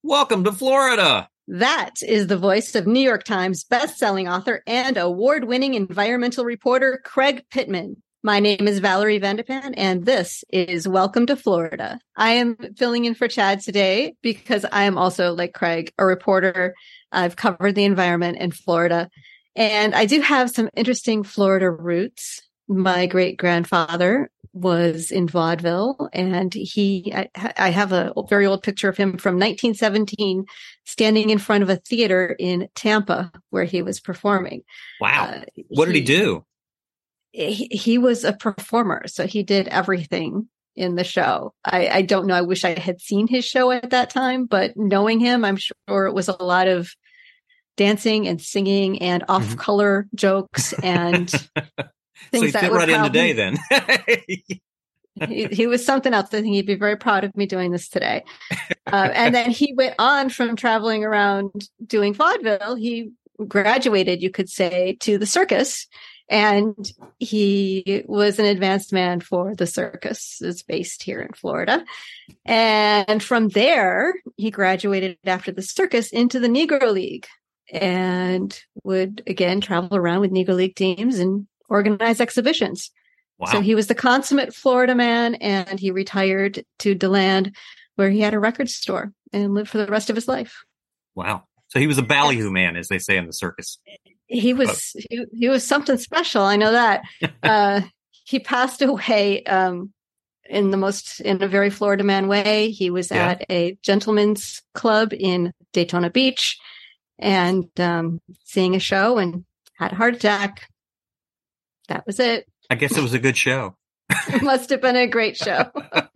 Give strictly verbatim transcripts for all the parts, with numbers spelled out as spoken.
Welcome to Florida. That is the voice of New York Times bestselling author and award-winning environmental reporter Craig Pittman. My name is Valerie Vandepan, and this is Welcome to Florida. I am filling in for Chad today because I am also, like Craig, a reporter. I've covered the environment in Florida, and I do have some interesting Florida roots. My great-grandfather was in vaudeville, and he, I, I have a very old picture of him from nineteen seventeen standing in front of a theater in Tampa where he was performing. Wow. Uh, what did he, he do? He, he was a performer, so he did everything in the show. I, I don't know. I wish I had seen his show at that time, but knowing him, I'm sure it was a lot of dancing and singing and off-color mm-hmm. jokes and things so he fit right in today then. he, he was something else. I think he'd be very proud of me doing this today. Uh, and then he went on from traveling around doing vaudeville. He graduated, you could say, to the circus. And he was an advanced man for the circus. It's based here in Florida. And from there, he graduated after the circus into the Negro League and would, again, travel around with Negro League teams and organize exhibitions. Wow. So he was the consummate Florida man, and he retired to DeLand, where he had a record store and lived for the rest of his life. Wow. So he was a ballyhoo man, as they say in the circus. He was he, he was something special. I know that. uh, he passed away um, in the most in a very Florida man way. He was yeah. at a gentleman's club in Daytona Beach and um, seeing a show and had a heart attack. That was it. I guess it was a good show. It must have been a great show.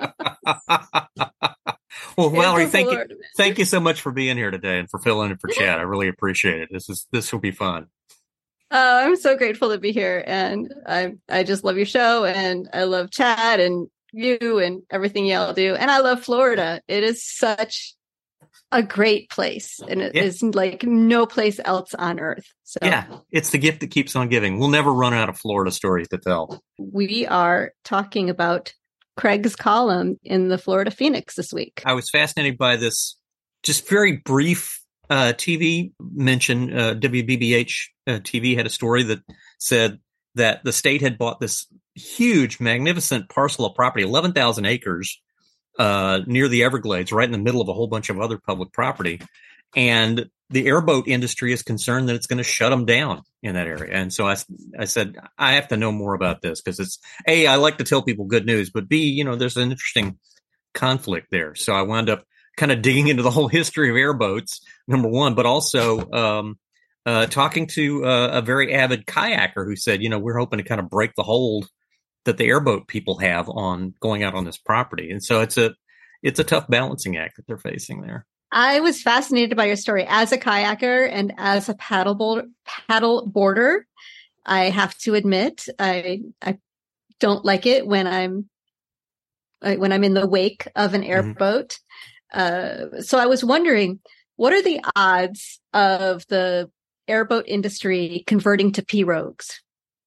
Well, Valerie, thank you, thank you so much for being here today and for filling in for Chad. I really appreciate it. This is this will be fun. Oh, I'm so grateful to be here, and I I just love your show, and I love Chad and you and everything y'all do, and I love Florida. It is such a great place, and it yeah. is like no place else on earth. So yeah, it's the gift that keeps on giving. We'll never run out of Florida stories to tell. We are talking about Craig's column in the Florida Phoenix this week. I was fascinated by this just very brief uh, T V mention. Uh, W B B H uh, T V had a story that said that the state had bought this huge, magnificent parcel of property, eleven thousand acres, uh, near the Everglades, right in the middle of a whole bunch of other public property. And the airboat industry is concerned that it's going to shut them down in that area. And so I, I said, I have to know more about this because it's A, I like to tell people good news, but B, you know, there's an interesting conflict there. So I wound up kind of digging into the whole history of airboats, number one, but also um, uh, talking to uh, a very avid kayaker who said, you know, we're hoping to kind of break the hold that the airboat people have on going out on this property. And so it's a, it's a tough balancing act that they're facing there. I was fascinated by your story as a kayaker and as a paddle board, paddle boarder. I have to admit, I I don't like it when I'm when I'm in the wake of an airboat. Mm-hmm. Uh, so I was wondering, what are the odds of the airboat industry converting to pirogues?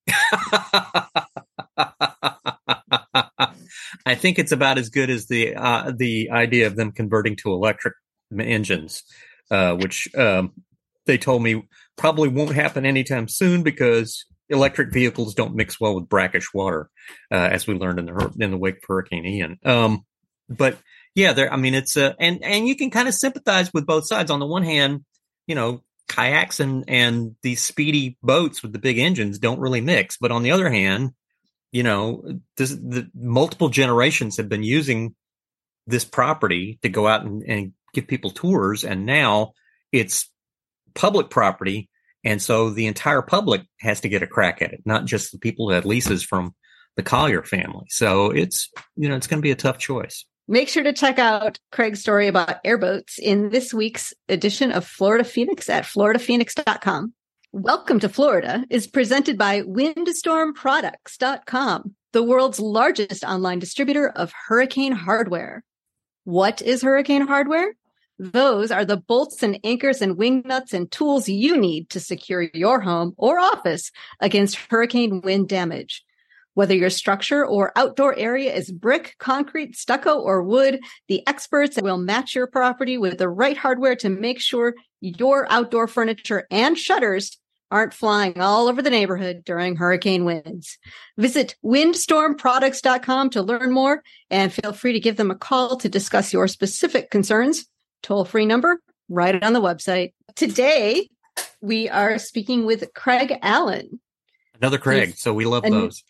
I think it's about as good as the uh, the idea of them converting to electric engines, uh, which um, they told me probably won't happen anytime soon because electric vehicles don't mix well with brackish water, uh, as we learned in the in the wake of Hurricane Ian. Um, but yeah, there. I mean, it's uh, and and you can kind of sympathize with both sides. On the one hand, you know, kayaks and and these speedy boats with the big engines don't really mix. But on the other hand, you know, this, the multiple generations have been using this property to go out and, and give people tours, and now it's public property, and so the entire public has to get a crack at it, not just the people who had leases from the Collier family. So it's, you know, it's going to be a tough choice. Make sure to check out Craig's story about airboats in this week's edition of Florida Phoenix at florida phoenix dot com. Welcome to Florida is presented by windstorm products dot com, the world's largest online distributor of hurricane hardware. What is hurricane hardware? Those are the bolts and anchors and wing nuts and tools you need to secure your home or office against hurricane wind damage. Whether your structure or outdoor area is brick, concrete, stucco, or wood, the experts will match your property with the right hardware to make sure your outdoor furniture and shutters aren't flying all over the neighborhood during hurricane winds. Visit windstorm products dot com to learn more, and feel free to give them a call to discuss your specific concerns. Toll-free number right on the website. Today, we are speaking with Craig Allen. Another Craig, so we love those.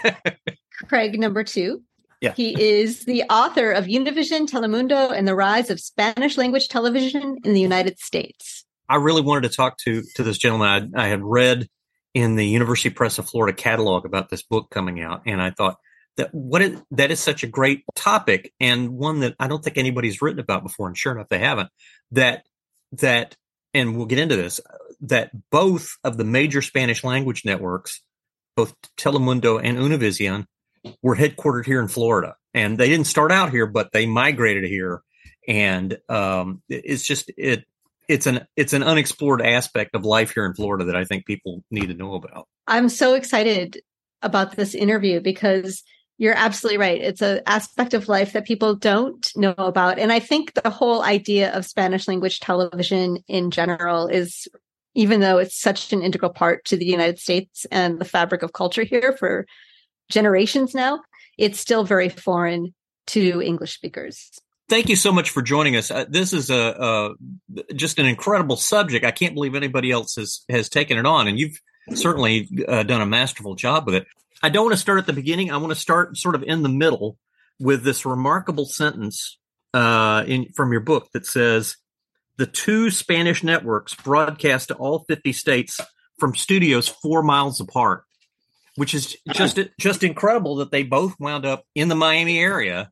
Craig number two. Yeah. He is the author of Univision, Telemundo, and the Rise of Spanish Language Television in the United States. I really wanted to talk to, to this gentleman. I, I had read in the University Press of Florida catalog about this book coming out, and I thought that what it, that is such a great topic, and one that I don't think anybody's written about before, and sure enough, they haven't. That that, and we'll get into this, that both of the major Spanish language networks, both Telemundo and Univision, were headquartered here in Florida. And they didn't start out here, but they migrated here. And um, it's just, it it's an it's an unexplored aspect of life here in Florida that I think people need to know about. I'm so excited about this interview because you're absolutely right. It's an aspect of life that people don't know about. And I think the whole idea of Spanish language television in general is, even though it's such an integral part to the United States and the fabric of culture here for generations now, it's still very foreign to English speakers. Thank you so much for joining us. Uh, this is a, a just an incredible subject. I can't believe anybody else has, has taken it on, and you've certainly uh, done a masterful job with it. I don't want to start at the beginning. I want to start sort of in the middle with this remarkable sentence uh, in from your book that says, the two Spanish networks broadcast to all fifty states from studios four miles apart, which is just just incredible that they both wound up in the Miami area.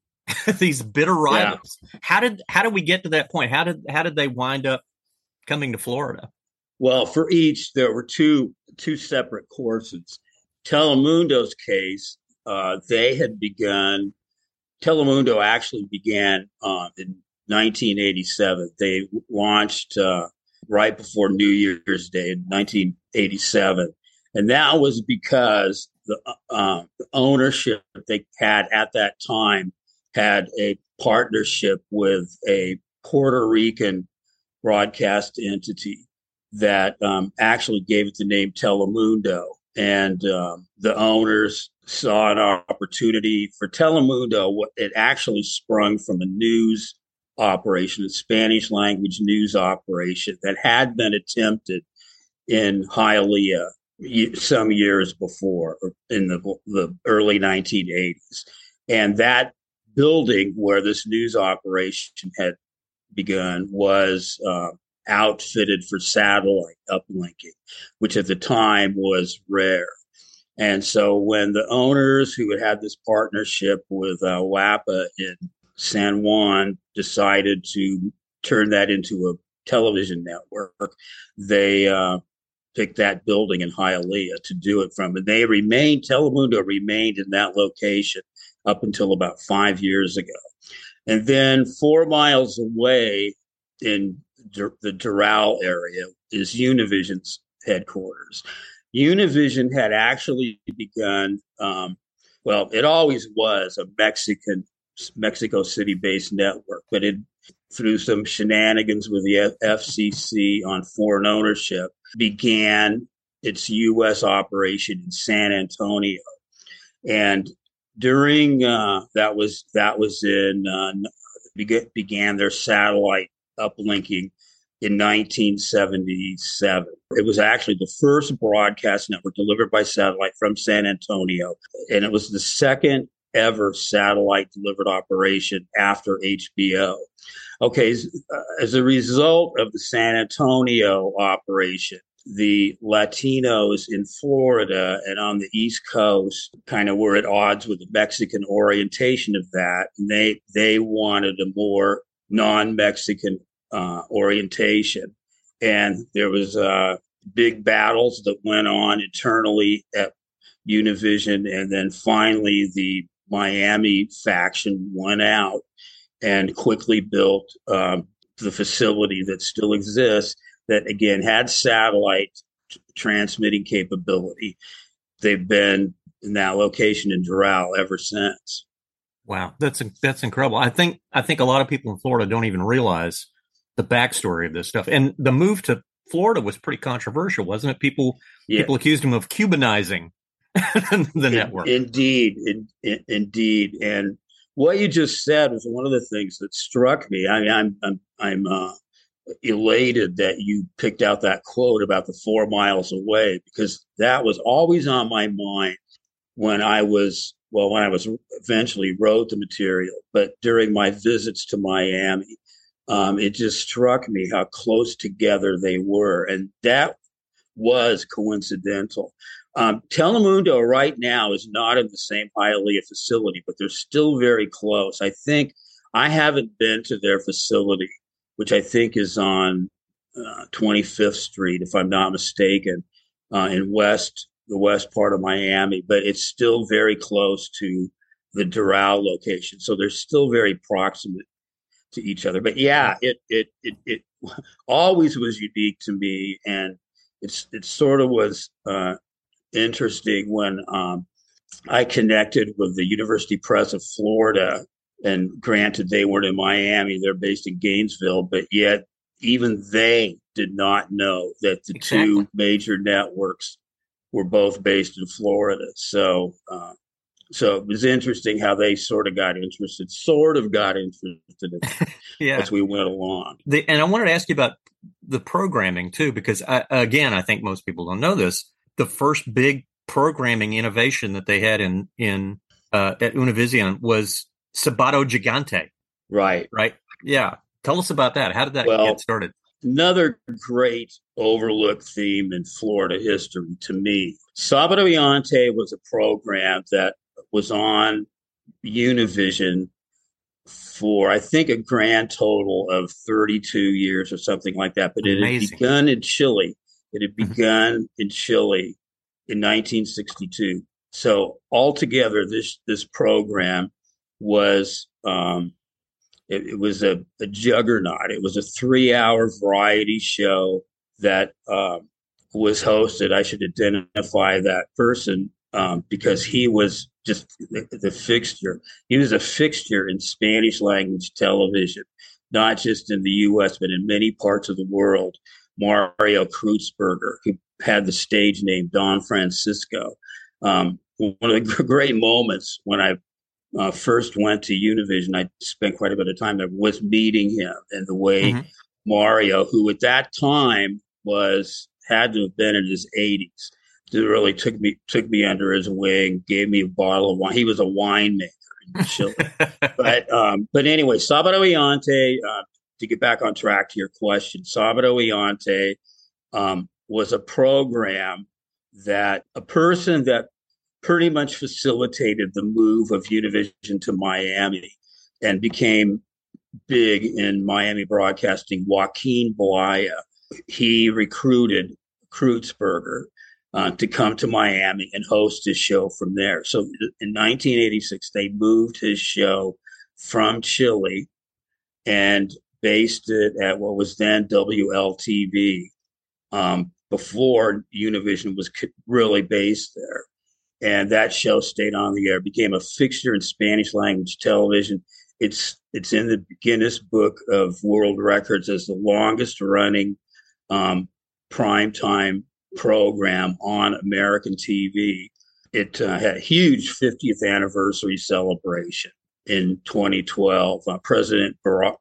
These bitter rivals. Yeah. How did how did we get to that point? How did how did they wind up coming to Florida? Well, for each, there were two two separate courses. Telemundo's case, uh, they had begun. Telemundo actually began uh, in nineteen eighty-seven. They launched uh, right before New Year's Day in nineteen eighty-seven, and that was because the, uh, the ownership they had at that time had a partnership with a Puerto Rican broadcast entity that um, actually gave it the name Telemundo. And um, the owners saw an opportunity for Telemundo. It actually sprung from a news operation, a Spanish language news operation that had been attempted in Hialeah some years before, in the, the early nineteen eighties. And that building where this news operation had begun was uh, outfitted for satellite uplinking, which at the time was rare. And so when the owners who had had this partnership with uh, W A P A in San Juan decided to turn that into a television network, they uh, picked that building in Hialeah to do it from. And they remained, Telemundo remained in that location up until about five years ago. And then four miles away in the Doral area is Univision's headquarters. Univision had actually begun, um, well, it always was a Mexican, Mexico City-based network, but it, through some shenanigans with the F C C on foreign ownership, began its U S operation in San Antonio. And during uh, that was that was in uh, began their satellite uplinking in nineteen seventy-seven. It was actually the first broadcast network delivered by satellite from San Antonio, and it was the second ever satellite delivered operation after H B O. Okay, as a result of the San Antonio operation, the Latinos in Florida and on the East Coast kind of were at odds with the Mexican orientation of that. And they they wanted a more non-Mexican uh, orientation. And there was uh, big battles that went on internally at Univision. And then finally, the Miami faction won out and quickly built um, the facility that still exists, that again had satellite t- transmitting capability. They've been in that location in Doral ever since. Wow, that's that's incredible. I think I think a lot of people in Florida don't even realize the backstory of this stuff. And the move to Florida was pretty controversial, wasn't it? People yeah. people accused him of Cubanizing the in, network. Indeed, in, in, indeed. And what you just said was one of the things that struck me. I mean, I'm I'm I'm uh, elated that you picked out that quote about the four miles away, because that was always on my mind when I was. Well, when I was eventually wrote the material, but during my visits to Miami, um, it just struck me how close together they were. And that was coincidental. Um, Telemundo right now is not in the same Hialeah facility, but they're still very close. I think I haven't been to their facility, which I think is on uh, twenty-fifth Street, if I'm not mistaken, uh, in West the west part of Miami, but it's still very close to the Doral location. So they're still very proximate to each other. But yeah, it it it it always was unique to me. And it's it sort of was uh, interesting when um, I connected with the University Press of Florida. And granted, they weren't in Miami, they're based in Gainesville, but yet even they did not know that the exactly. two major networks were both based in Florida. So uh, so it was interesting how they sort of got interested, sort of got interested yeah. as we went along. The, and I wanted to ask you about the programming too, because I, again, I think most people don't know this. The first big programming innovation that they had in, in uh, at Univision was Sabato Gigante. Right. Right. Yeah. Tell us about that. How did that well, get started? Another great overlooked theme in Florida history to me. Sabato Gigante was a program that was on Univision for, I think, a grand total of thirty-two years or something like that. But it Amazing. had begun in Chile. It had begun in Chile in nineteen sixty-two. So altogether, this this program was um, It, it was a, a juggernaut. It was a three-hour variety show that uh, was hosted. I should identify that person um, because he was just the, the fixture. He was a fixture in Spanish language television, not just in the U S, but in many parts of the world. Mario Kreutzberger, who had the stage name Don Francisco. Um, one of the great moments when I Uh, first went to Univision, I spent quite a bit of time there, was meeting him, and the way mm-hmm. Mario, who at that time was had to have been in his eighties, really took me took me under his wing, gave me a bottle of wine. He was a winemaker in Chile. but um, but anyway, Sabato Gigante, uh, to get back on track to your question, Sabato Gigante um, was a program that a person that pretty much facilitated the move of Univision to Miami and became big in Miami broadcasting, Joaquin Balaya. He recruited Kreutzberger uh, to come to Miami and host his show from there. So in nineteen eighty-six, they moved his show from Chile and based it at what was then W L T V um, before Univision was really based there. And that show stayed on the air, became a fixture in Spanish language television. It's it's in the Guinness Book of World Records as the longest running um, primetime program on American T V. It uh, had a huge fiftieth anniversary celebration in twenty twelve. Uh, President Barack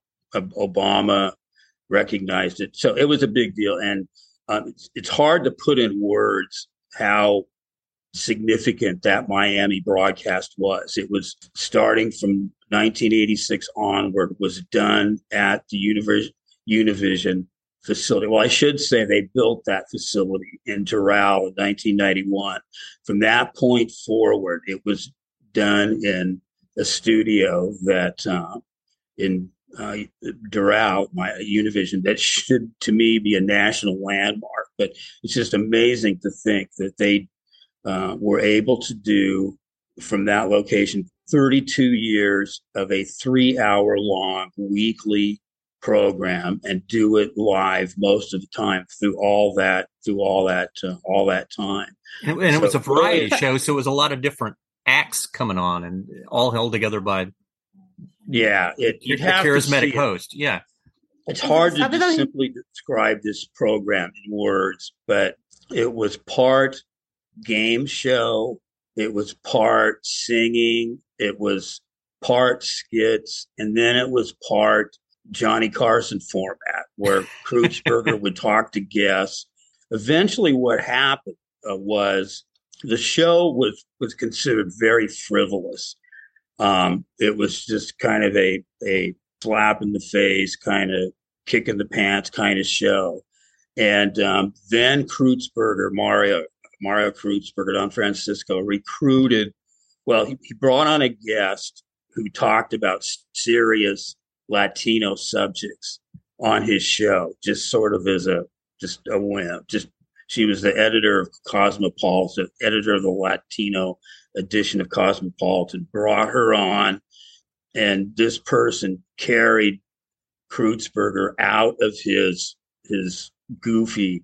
Obama recognized it. So it was a big deal. And um, it's, it's hard to put in words how significant that Miami broadcast was. It was starting from nineteen eighty-six onward, was done at the Univision, Univision facility. Well, I should say they built that facility in Doral in nineteen ninety-one. From that point forward, it was done in a studio that uh, in uh, Doral, my Univision, that should to me be a national landmark. But it's just amazing to think that they Uh, were able to do from that location thirty-two years of a three hour long weekly program and do it live most of the time through all that through all that uh, all that time. And, and so, it was a variety really, show, so it was a lot of different acts coming on, and all held together by yeah, it, you'd a have charismatic to host. Yeah, it's hard to just simply describe this program in words, but it was part game show, it was part singing, it was part skits, and then it was part Johnny Carson format where Kreutzberger would talk to guests. Eventually, what happened uh, was the show was was considered very frivolous. Um, it was just kind of a a slap in the face, kind of kick in the pants kind of show. And um, then Kreutzberger, Mario Mario Kreutzberger, Don Francisco recruited. Well, he, he brought on a guest who talked about serious Latino subjects on his show, just sort of as a just a whim. Just she was the editor of Cosmopolitan, editor of the Latino edition of Cosmopolitan, brought her on, and this person carried Kreutzberger out of his his goofy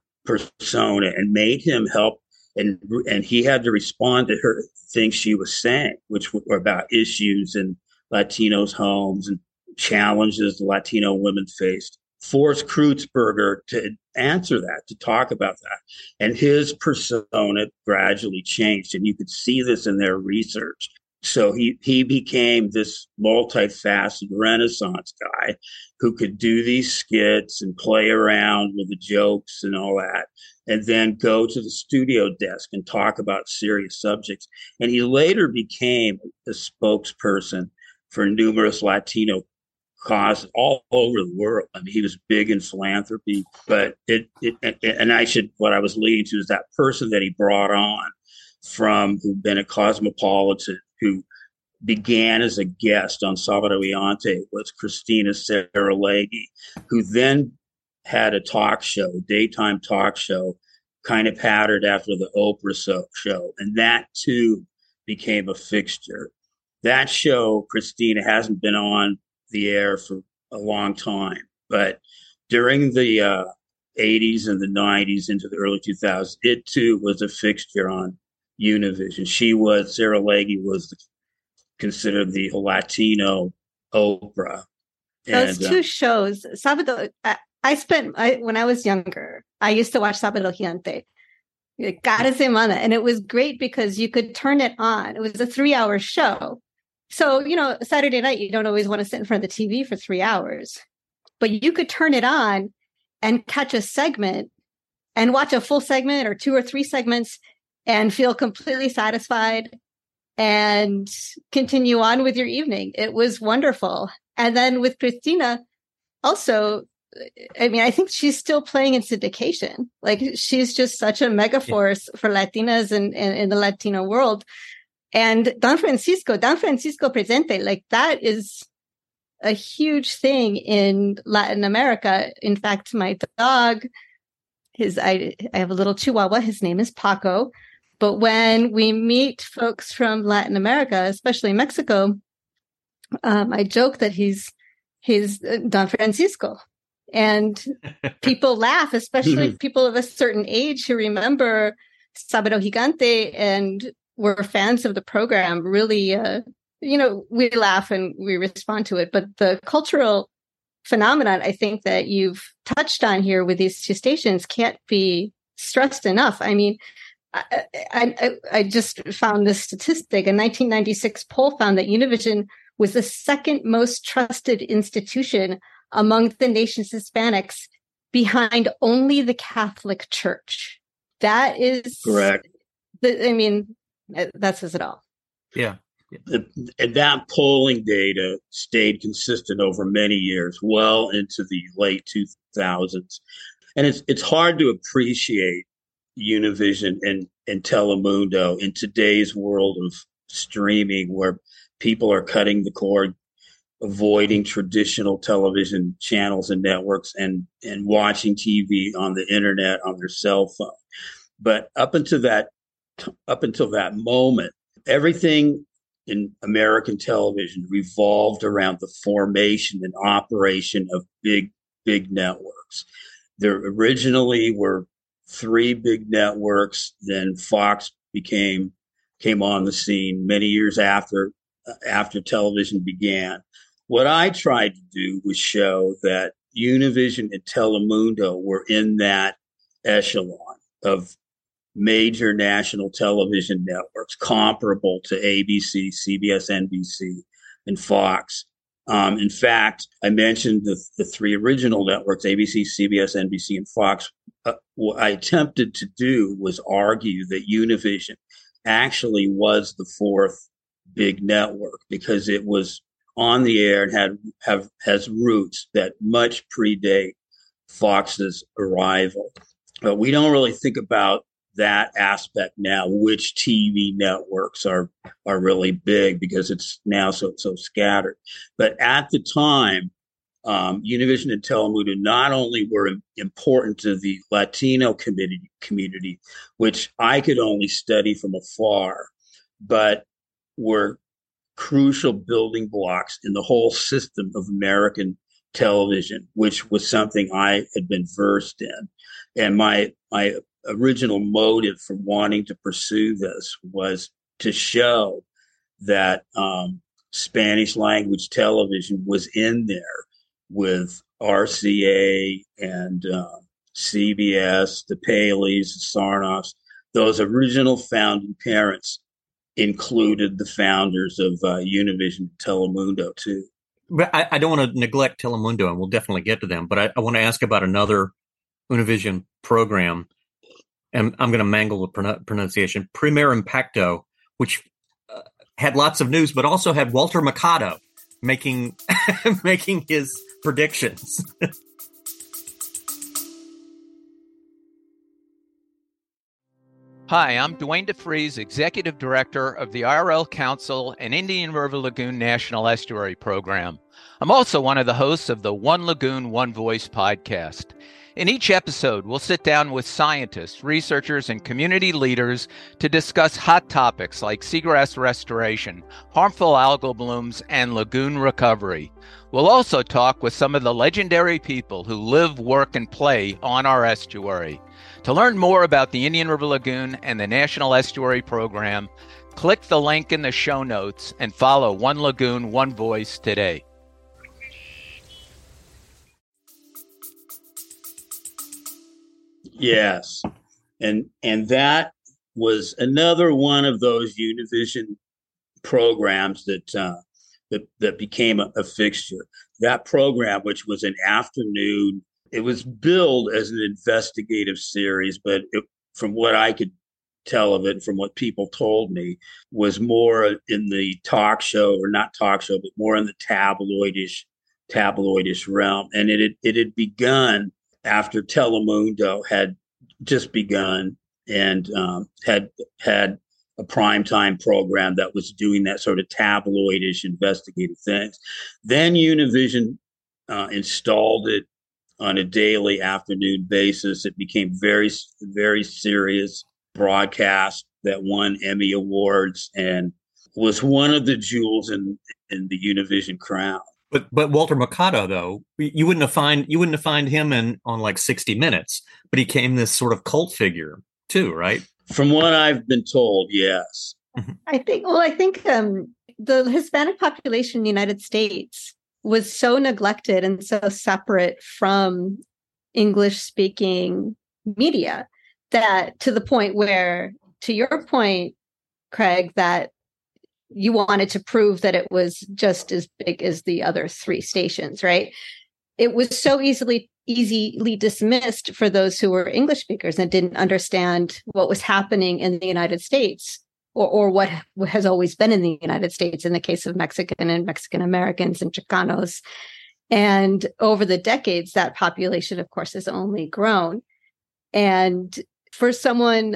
persona and made him help, and and he had to respond to her things she was saying, which were about issues in Latinos' homes and challenges the Latino women faced, forced Kreutzberger to answer that, to talk about that. And his persona gradually changed, and you could see this in their research. So he, he became this multifaceted Renaissance guy who could do these skits and play around with the jokes and all that, and then go to the studio desk and talk about serious subjects. And he later became a spokesperson for numerous Latino causes all over the world. I mean, he was big in philanthropy, but it, it, and I should, what I was leading to is that person that he brought on from, who'd been a Cosmopolitan, who began as a guest on Sábado Gigante, was Christina Saralegui, who then had a talk show, a daytime talk show, kind of patterned after the Oprah show. And that too became a fixture. That show, Christina, hasn't been on the air for a long time, but during the uh, eighties and the nineties into the early two thousands, it too was a fixture on Univision. She was, Saralegui was the, considered the Latino Oprah. Those and, two uh, shows, Sábado, I, I spent, I, when I was younger, I used to watch Sábado Gigante, cada semana, and it was great because you could turn it on. It was a three hour show. So, you know, Saturday night, you don't always want to sit in front of the T V for three hours, but you could turn it on and catch a segment and watch a full segment or two or three segments and feel completely satisfied and continue on with your evening. It was wonderful. And then with Christina, also, I mean, I think she's still playing in syndication. Like, she's just such a mega force yeah. for Latinas and in, in, in the Latino world. And Don Francisco, Don Francisco Presente, like that is a huge thing in Latin America. In fact, my dog, his, I, I have a little Chihuahua. His name is Paco. But when we meet folks from Latin America, especially Mexico, um, I joke that he's, he's Don Francisco. And people laugh, especially people of a certain age who remember Sábado Gigante and were fans of the program. Really, uh, you know, we laugh and we respond to it. But the cultural phenomenon, I think, that you've touched on here with these two stations can't be stressed enough. I mean, I, I, I just found this statistic. A nineteen ninety-six poll found that Univision was the second most trusted institution among the nation's Hispanics, behind only the Catholic Church. That is correct. The, I mean, that says it all. Yeah. The, and that polling data stayed consistent over many years, well into the late two thousands. And it's it's hard to appreciate Univision and, and Telemundo in today's world of streaming, where people are cutting the cord, avoiding traditional television channels and networks, and, and watching T V on the internet on their cell phone. But up until that, up until that moment, everything in American television revolved around the formation and operation of big, big networks. There originally were three big networks. Then Fox became came on the scene many years after after television began. What I tried to do was show that Univision and Telemundo were in that echelon of major national television networks comparable to A B C, C B S, N B C, and Fox. Um, in fact, I mentioned the, the three original networks, A B C, C B S, N B C, and Fox. Uh, what I attempted to do was argue that Univision actually was the fourth big network because it was on the air and had have has roots that much predate Fox's arrival. But we don't really think about that aspect now, which T V networks are are really big because it's now so so scattered. But at the time, um, Univision and Telemundo not only were important to the Latino community, community, which I could only study from afar, but were crucial building blocks in the whole system of American television, which was something I had been versed in. And my my original motive for wanting to pursue this was to show that um, Spanish language television was in there with R C A and uh, C B S, the Paleys, the Sarnoffs. Those original founding parents included the founders of uh, Univision and Telemundo too. But I, I don't want to neglect Telemundo, and we'll definitely get to them. But I, I want to ask about another Univision program, and I'm going to mangle the pron- pronunciation, Primer Impacto, which uh, had lots of news, but also had Walter Mercado making making his predictions. Hi, I'm Dwayne DeFries, Executive Director of the I R L Council and Indian River Lagoon National Estuary Program. I'm also one of the hosts of the One Lagoon, One Voice podcast. In each episode, we'll sit down with scientists, researchers, and community leaders to discuss hot topics like seagrass restoration, harmful algal blooms, and lagoon recovery. We'll also talk with some of the legendary people who live, work, and play on our estuary. To learn more about the Indian River Lagoon and the National Estuary Program, click the link in the show notes and follow One Lagoon, One Voice today. Yes. And and that was another one of those Univision programs that uh, that, that became a, a fixture. That program, which was an afternoon, it was billed as an investigative series, but it, from what I could tell of it, from what people told me, was more in the talk show, or not talk show, but more in the tabloidish tabloidish realm. And it had, it had begun after Telemundo had just begun and um, had had a primetime program that was doing that sort of tabloidish investigative things. Then Univision uh, installed it on a daily afternoon basis. It became very, very serious broadcast that won Emmy Awards and was one of the jewels in in the Univision crown. But but Walter Mercado, though, you wouldn't have find you wouldn't have find him in on like sixty minutes, but he became this sort of cult figure too, right? From what I've been told, yes. I think. Well, I think um, the Hispanic population in the United States was so neglected and so separate from English-speaking media that, to the point where, to your point, Craig, that you wanted to prove that it was just as big as the other three stations, right? It was so easily easily dismissed for those who were English speakers and didn't understand what was happening in the United States, or, or what has always been in the United States in the case of Mexican and Mexican Americans and Chicanos. And over the decades, that population, of course, has only grown. And for someone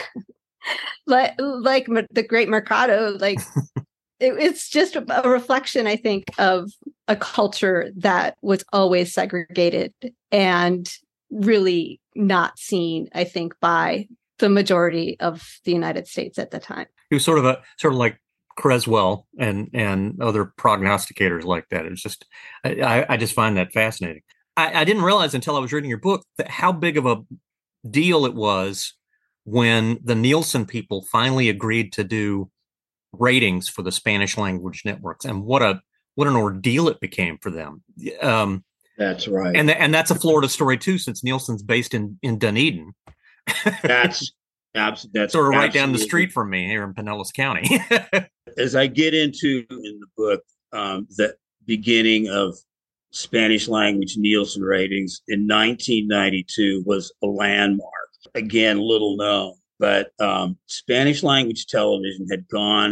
like, like the great Mercado, like it, it's just a reflection, I think, of a culture that was always segregated and really not seen, I think, by the majority of the United States at the time. He was sort of a sort of like Creswell and and other prognosticators like that. It's just I, I just find that fascinating. I, I didn't realize until I was reading your book that how big of a deal it was when the Nielsen people finally agreed to do ratings for the Spanish language networks, and what a what an ordeal it became for them. Um, that's right, and and that's a Florida story too, since Nielsen's based in in Dunedin. That's Abs- that's sort of right absolutely. down the street from me here in Pinellas County. As I get into in the book, um, the beginning of Spanish language Nielsen ratings in nineteen ninety-two was a landmark. Again, little known, but um, Spanish language television had gone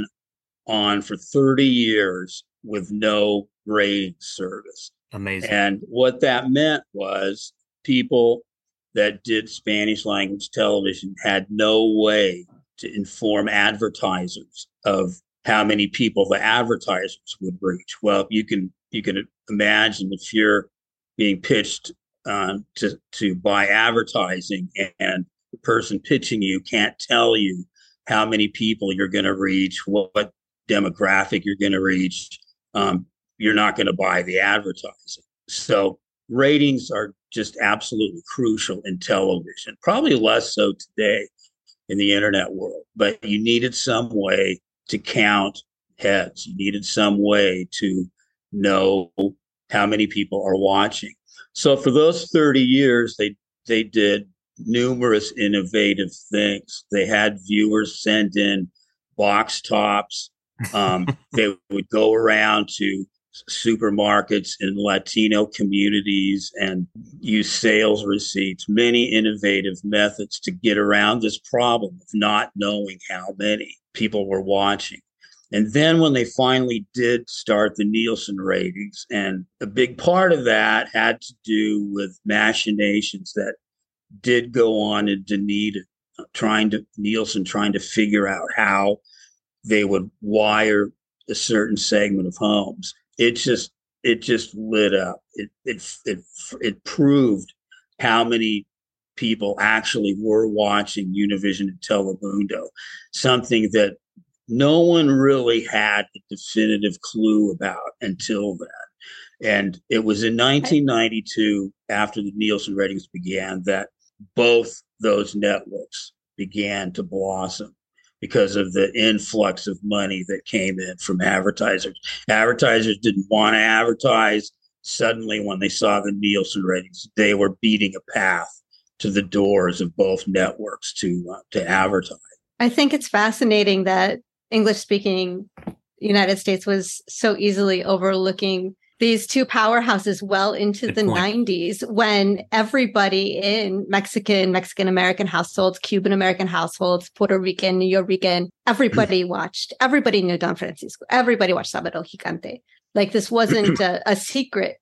on for thirty years with no rating service. Amazing. And what that meant was people that did Spanish language television had no way to inform advertisers of how many people the advertisers would reach. Well, you can you can imagine if you're being pitched um, to to buy advertising, and the person pitching you can't tell you how many people you're going to reach, what, what demographic you're going to reach, um, you're not going to buy the advertising. So ratings are just absolutely crucial in television, probably less so today in the internet world, but you needed some way to count heads. You needed some way to know how many people are watching. So for those thirty years, they they did numerous innovative things. They had viewers send in box tops. Um, they would go around to supermarkets in Latino communities and use sales receipts, many innovative methods to get around this problem of not knowing how many people were watching. And then when they finally did start the Nielsen ratings, and a big part of that had to do with machinations that did go on in Dunedin, trying to Nielsen trying to figure out how they would wire a certain segment of homes. It just it just lit up. It it it it proved how many people actually were watching Univision and Telemundo, something that no one really had a definitive clue about until then. And it was in nineteen ninety-two, after the Nielsen ratings began, that both those networks began to blossom because of the influx of money that came in from advertisers. Advertisers didn't want to advertise. Suddenly, when they saw the Nielsen ratings, they were beating a path to the doors of both networks to uh, to advertise. I think it's fascinating that English-speaking United States was so easily overlooking these two powerhouses well into Good the point. nineties, when everybody in Mexican, Mexican-American households, Cuban-American households, Puerto Rican, New York, everybody watched. Everybody knew Don Francisco. Everybody watched Sábado Gigante. Like, this wasn't a, a secret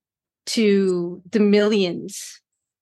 to the millions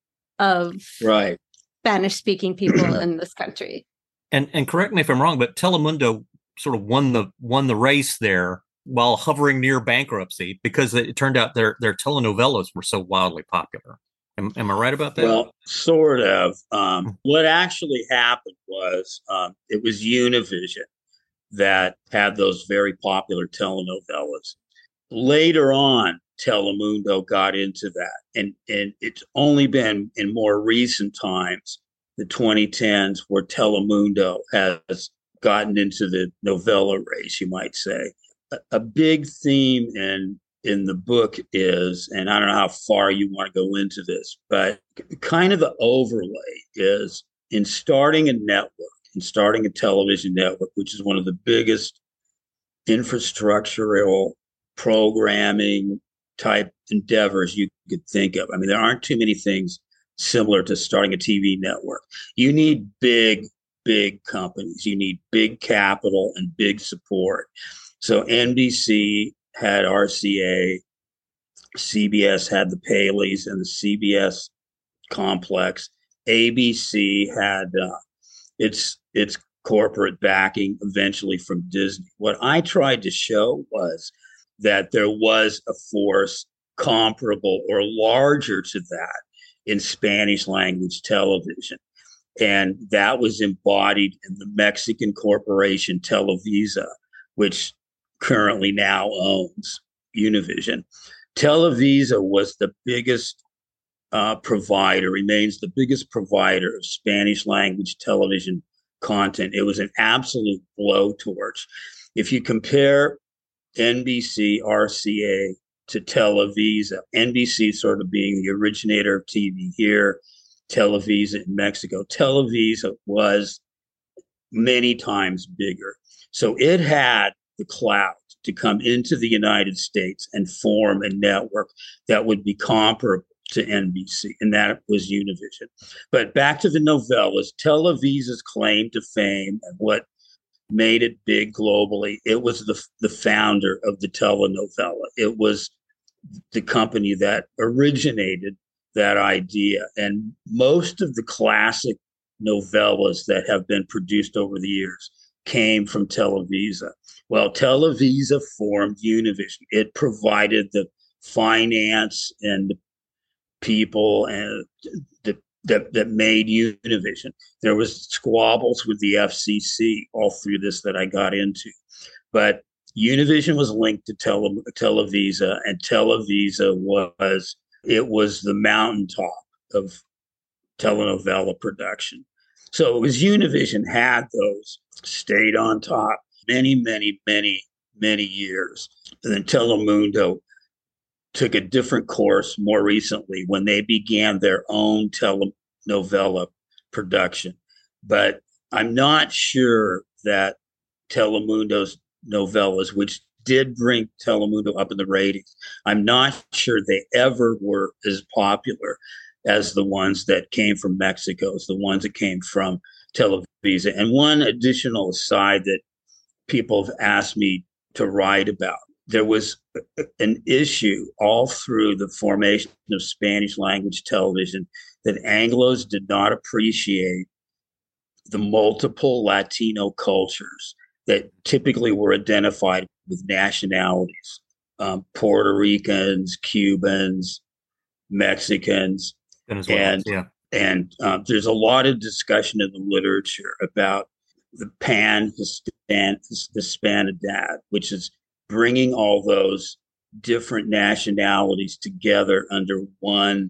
of right. Spanish-speaking people in this country. And and correct me if I'm wrong, but Telemundo sort of won the won the race there while hovering near bankruptcy, because it turned out their their telenovelas were so wildly popular. Am, am I right about that? Well, sort of. Um, what actually happened was um, it was Univision that had those very popular telenovelas. Later on, Telemundo got into that, and and it's only been in more recent times, the twenty tens, where Telemundo has gotten into the novella race, you might say. A big theme in in the book is, and I don't know how far you want to go into this, but kind of the overlay is, in starting a network, in starting a television network, which is one of the biggest infrastructural programming type endeavors you could think of. I mean, there aren't too many things similar to starting a T V network. You need big, big companies. You need big capital and big support. So N B C had R C A, C B S had the Paleys and the C B S complex. A B C had uh, its its corporate backing eventually from Disney. What I tried to show was that there was a force comparable or larger to that in Spanish language television. And that was embodied in the Mexican corporation Televisa, which currently now owns Univision. Televisa was the biggest uh, provider, remains the biggest provider of Spanish language television content. It was an absolute blowtorch. If you compare N B C, R C A to Televisa, N B C sort of being the originator of T V here, Televisa in Mexico. Televisa was many times bigger. So it had the clout to come into the United States and form a network that would be comparable to N B C, and that was Univision. But back to the novellas, Televisa's claim to fame and what made it big globally, it was the, the founder of the telenovela. It was the company that originated that idea. And most of the classic novellas that have been produced over the years came from Televisa. Well, Televisa formed Univision. It provided the finance and the people and the, that, that made Univision. There was squabbles with the F C C all through this that I got into. But Univision was linked to Tele, Televisa, and Televisa was, it was the mountaintop of telenovela production. So it was Univision had those, stayed on top many, many, many, many years. And then Telemundo took a different course more recently when they began their own telenovela production. But I'm not sure that Telemundo's novellas, which did bring Telemundo up in the ratings, I'm not sure they ever were as popular as the ones that came from Mexico, as the ones that came from Televisa. And one additional aside that people have asked me to write about, there was an issue all through the formation of Spanish language television that Anglos did not appreciate the multiple Latino cultures that typically were identified with nationalities, um, Puerto Ricans, Cubans, Mexicans. And, yeah. and um, there's a lot of discussion in the literature about the pan-Hispanidad, which is bringing all those different nationalities together under one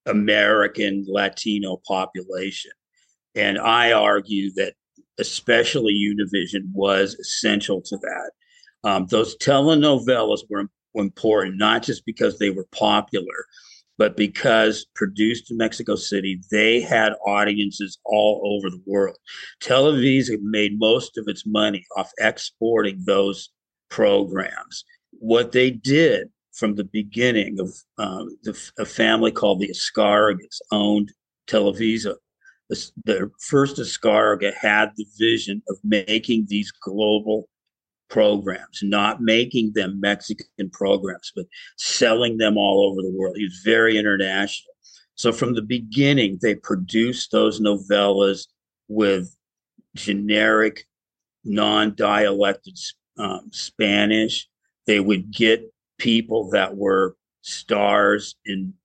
American Latino population. And I argue that especially Univision was essential to that. Um, those telenovelas were, were important, not just because they were popular, but because produced in Mexico City, they had audiences all over the world. Televisa made most of its money off exporting those programs. What they did from the beginning of um, the, a family called the Escargas owned Televisa. The, the first Escarga had the vision of making these global programs, not making them Mexican programs, but selling them all over the world. He was very international. So from the beginning, they produced those novellas with generic, non-dialected um, Spanish. They would get people that were stars in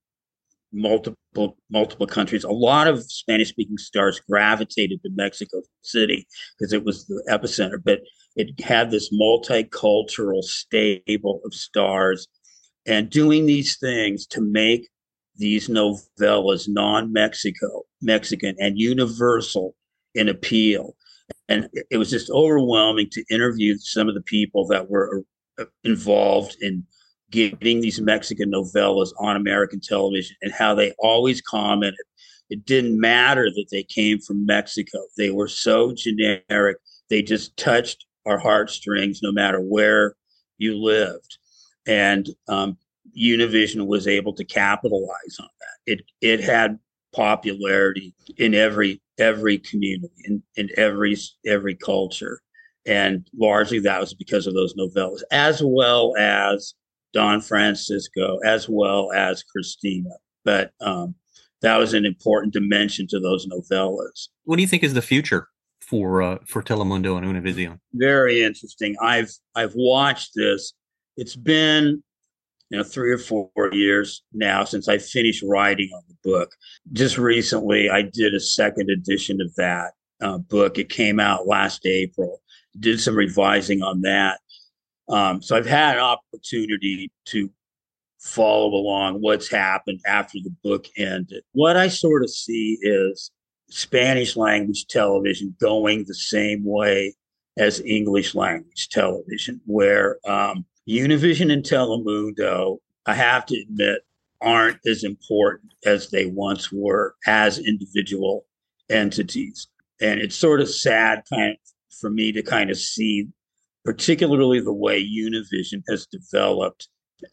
multiple multiple countries. A lot of Spanish-speaking stars gravitated to Mexico City because it was the epicenter, but it had this multicultural stable of stars. And doing these things to make these novellas non-Mexico, Mexican, and universal in appeal. And it was just overwhelming to interview some of the people that were involved in getting these Mexican novellas on American television, and how they always commented it didn't matter that they came from Mexico. They were so generic. They just touched our heartstrings no matter where you lived. And um, Univision was able to capitalize on that. It it had popularity in every every community, in, in every every culture. And largely that was because of those novellas, as well as Don Francisco, as well as Christina. But um, that was an important dimension to those novellas. What do you think is the future for uh, for Telemundo and Univision? Very interesting. I've I've watched this. It's been you know three or four years now since I finished writing on the book. Just recently, I did a second edition of that uh, book. It came out last April. Did some revising on that. Um, so I've had an opportunity to follow along what's happened after the book ended. What I sort of see is Spanish language television going the same way as English language television, where um, Univision and Telemundo, I have to admit, aren't as important as they once were as individual entities. And it's sort of sad kind of for me to kind of see, particularly the way Univision has developed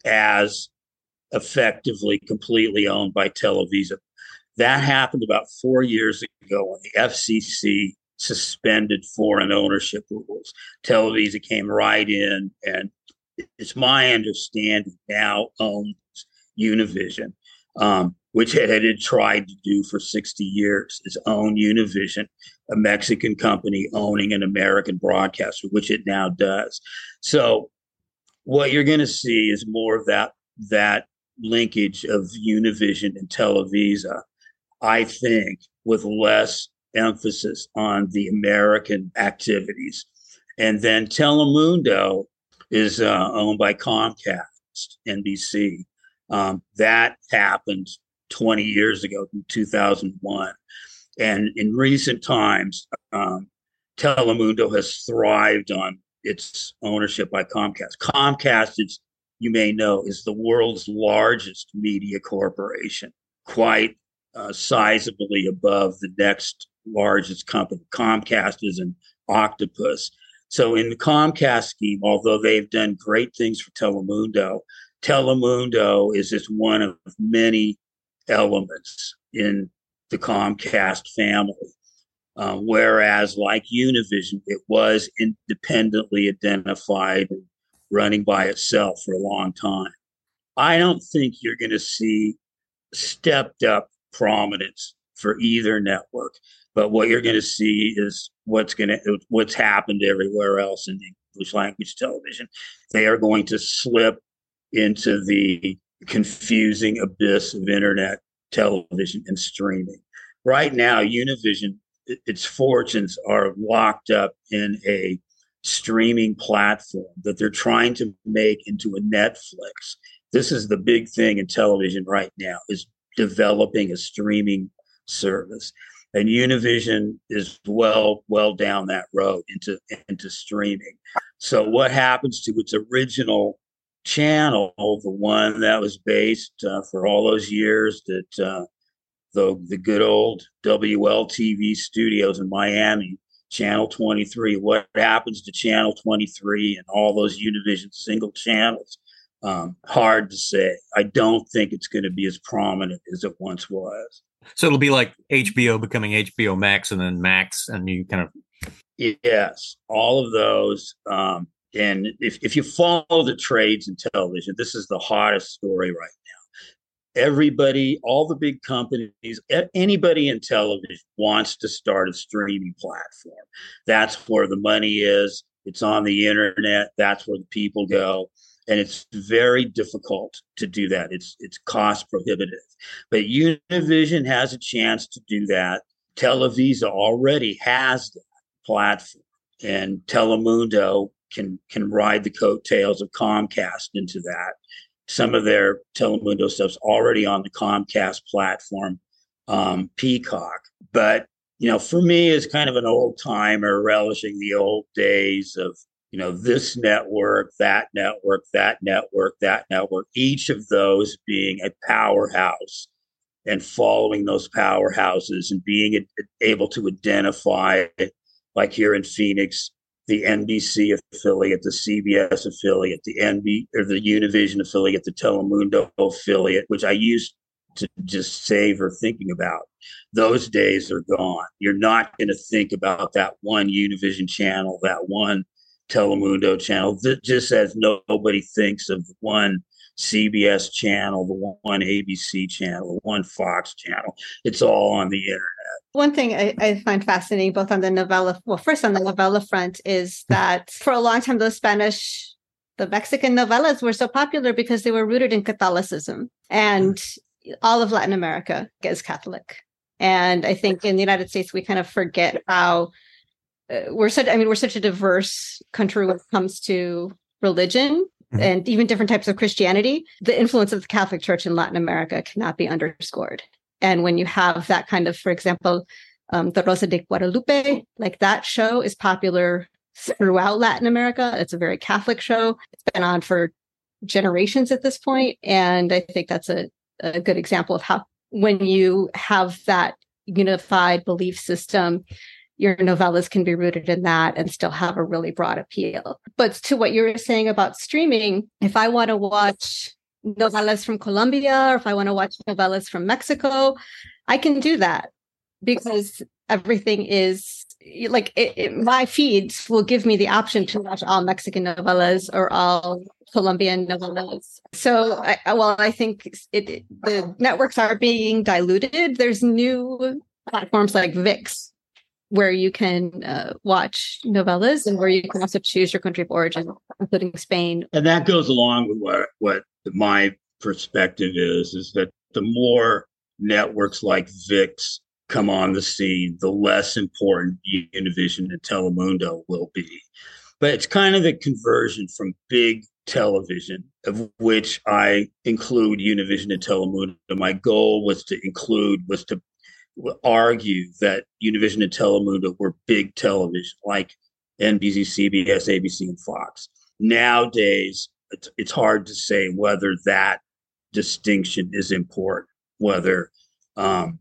as effectively completely owned by Televisa. That happened about four years ago when the F C C suspended foreign ownership rules. Televisa came right in, and it's my understanding now owns Univision, um, which it had tried to do for sixty years, is own Univision, a Mexican company owning an American broadcaster, which it now does. So what you're going to see is more of that, that linkage of Univision and Televisa, I think, with less emphasis on the American activities. And then Telemundo is uh, owned by Comcast, N B C. Um, that happened twenty years ago, in two thousand one. And in recent times, um, Telemundo has thrived on its ownership by Comcast. Comcast, is, you may know, is the world's largest media corporation, quite uh, sizably above the next largest company. Comcast is an octopus. So in the Comcast scheme, although they've done great things for Telemundo, Telemundo is just one of many elements in the Comcast family. Um, whereas like Univision, it was independently identified and running by itself for a long time. I don't think you're going to see stepped up prominence for either network, but what you're going to see is what's going to what's happened everywhere else in English language television. They are going to slip into the confusing abyss of internet television and streaming. Right now, Univision, its fortunes are locked up in a streaming platform that they're trying to make into a Netflix. This is the big thing in television right now, is developing a streaming service. And Univision is well, well down that road into, into streaming. So what happens to its original channel, the one that was based uh, for all those years that uh, the, the good old W L T V studios in Miami, Channel twenty-three, what happens to Channel twenty-three and all those Univision single channels? Um, hard to say. I don't think it's going to be as prominent as it once was. So it'll be like H B O becoming H B O Max and then Max, and you kind of... Yes, all of those. Um, and if, if you follow the trades in television, this is the hottest story right now. Everybody, all the big companies, anybody in television wants to start a streaming platform. That's where the money is. It's on the internet. That's where the people go. And it's very difficult to do that. It's it's cost prohibitive. But Univision has a chance to do that. Televisa already has that platform. And Telemundo can can ride the coattails of Comcast into that. Some of their Telemundo stuff's already on the Comcast platform, um, Peacock. But, you know, for me, as kind of an old timer, relishing the old days of, you know, this network, that network, that network, that network, each of those being a powerhouse and following those powerhouses and being able to identify, like here in Phoenix, the N B C affiliate, the C B S affiliate, the N B or the Univision affiliate, the Telemundo affiliate, which I used to just savor thinking about. Those days are gone. You're not going to think about that one Univision channel, that one Telemundo channel, just as nobody thinks of the one C B S channel, the one A B C channel, the one Fox channel. It's all on the internet. One thing I, I find fascinating, both on the novella, well, first on the novella front, is that for a long time, those Spanish, the Mexican novellas were so popular because they were rooted in Catholicism, and all of Latin America is Catholic. And I think in the United States, we kind of forget how uh, we're such, I mean, we're such a diverse country when it comes to religion Mhm. and even different types of Christianity, the influence of the Catholic Church in Latin America cannot be underscored. And when you have that kind of, for example, um, the Rosa de Guadalupe, like that show is popular throughout Latin America. It's a very Catholic show. It's been on for generations at this point. And I think that's a, a good example of how when you have that unified belief system, your novellas can be rooted in that and still have a really broad appeal. But to what you were saying about streaming, if I want to watch novellas from Colombia, or if I want to watch novellas from Mexico, I can do that because everything is like it, it, my feeds will give me the option to watch all Mexican novellas or all Colombian novellas. So, I, well, I think it, it, the networks are being diluted. There's new platforms like VIX, where you can uh, watch novellas and where you can also choose your country of origin, including Spain. And that goes along with what, what my perspective is, is that the more networks like VIX come on the scene, the less important Univision and Telemundo will be. But it's kind of the conversion from big television, of which I include Univision and Telemundo. My goal was to include, was to argue that Univision and Telemundo were big television, like N B C, C B S, A B C, and Fox. Nowadays, it's, it's hard to say whether that distinction is important, whether um,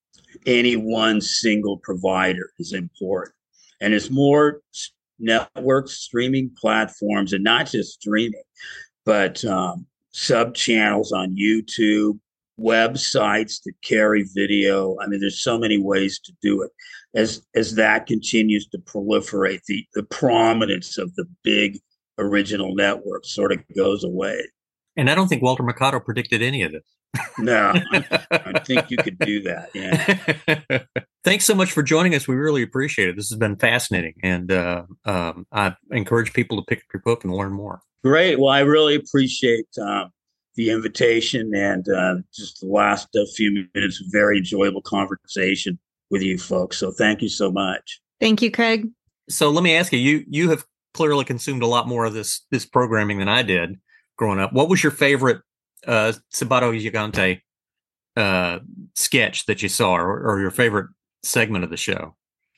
any one single provider is important. And as more networks, streaming platforms, and not just streaming, but um, sub channels on YouTube, websites that carry video. I mean, there's so many ways to do it. As as that continues to proliferate, the, the prominence of the big original network sort of goes away. And I don't think Walter Mercado predicted any of this. No, I, I think you could do that. Yeah. Thanks so much for joining us. We really appreciate it. This has been fascinating. And uh, um, I encourage people to pick up your book and learn more. Great. Well, I really appreciate um, the invitation and uh, just the last uh, few minutes of very enjoyable conversation with you folks. So thank you so much. Thank you, Craig. So let me ask you, you you have clearly consumed a lot more of this this programming than I did growing up. What was your favorite uh, Sábado Gigante uh, sketch that you saw, or, or your favorite segment of the show?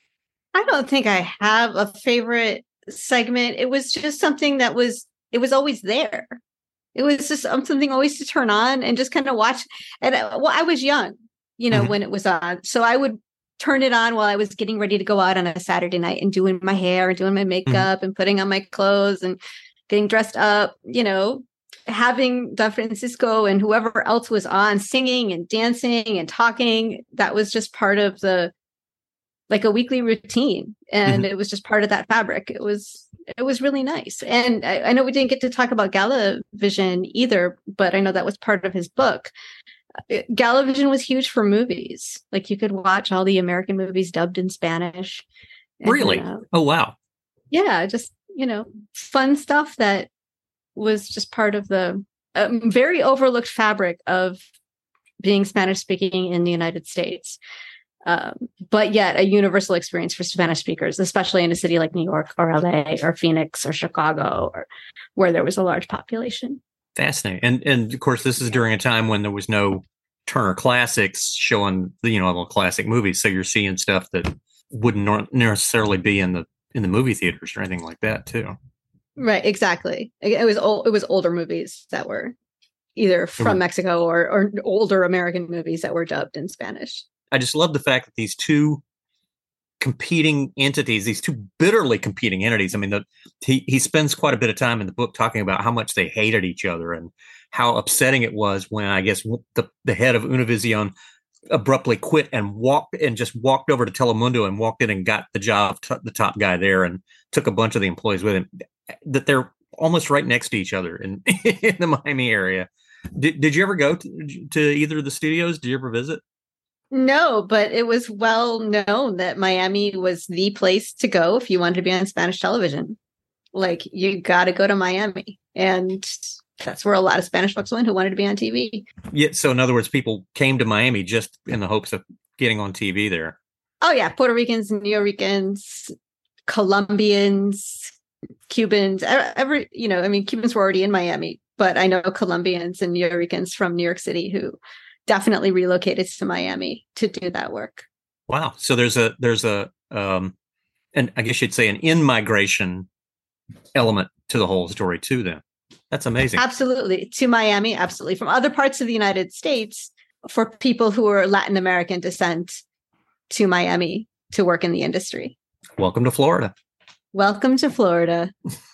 I don't think I have a favorite segment. It was just something that was, it was always there. It was just something always to turn on and just kind of watch. And uh, well, I was young, you know, mm-hmm. when it was on. So I would turn it on while I was getting ready to go out on a Saturday night and doing my hair and doing my makeup mm-hmm. and putting on my clothes and getting dressed up, you know, having Don Francisco and whoever else was on singing and dancing and talking. That was just part of the, like a weekly routine. And mm-hmm. it was just part of that fabric. It was, it was really nice. And I, I know we didn't get to talk about Galavision either, but I know that was part of his book. Galavision was huge for movies. Like you could watch all the American movies dubbed in Spanish. And, really? Uh, oh, wow. Yeah. Just, you know, fun stuff that was just part of the um, very overlooked fabric of being Spanish speaking in the United States. Um, but yet a universal experience for Spanish speakers, especially in a city like New York or L A or Phoenix or Chicago, or where there was a large population. Fascinating. And, and of course, this is during a time when there was no Turner Classics showing, you know, classic movies. So you're seeing stuff that wouldn't necessarily be in the, in the movie theaters or anything like that too. Right. Exactly. It was old, it was older movies that were either from mm-hmm. Mexico or, or older American movies that were dubbed in Spanish. I just love the fact that these two competing entities, these two bitterly competing entities. I mean, the, he, he spends quite a bit of time in the book talking about how much they hated each other and how upsetting it was when, I guess, the, the head of Univision abruptly quit and walked and just walked over to Telemundo and walked in and got the job, t- the top guy there, and took a bunch of the employees with him. That they're almost right next to each other in, in the Miami area. Did, did you ever go to, to either of the studios? Did you ever visit? No, but it was well known that Miami was the place to go if you wanted to be on Spanish television. Like, you got to go to Miami. And that's where a lot of Spanish folks went who wanted to be on T V. Yeah. So in other words, people came to Miami just in the hopes of getting on T V there. Oh, yeah. Puerto Ricans, New Yorkers, Colombians, Cubans, every, you know, I mean, Cubans were already in Miami, but I know Colombians and New Yorkers from New York City who definitely relocated to Miami to do that work. Wow. So there's a, there's a, um, and I guess you'd say an in-migration element to the whole story too, then. That's amazing. Absolutely. To Miami, absolutely. From other parts of the United States, for people who are Latin American descent to Miami to work in the industry. Welcome to Florida. Welcome to Florida.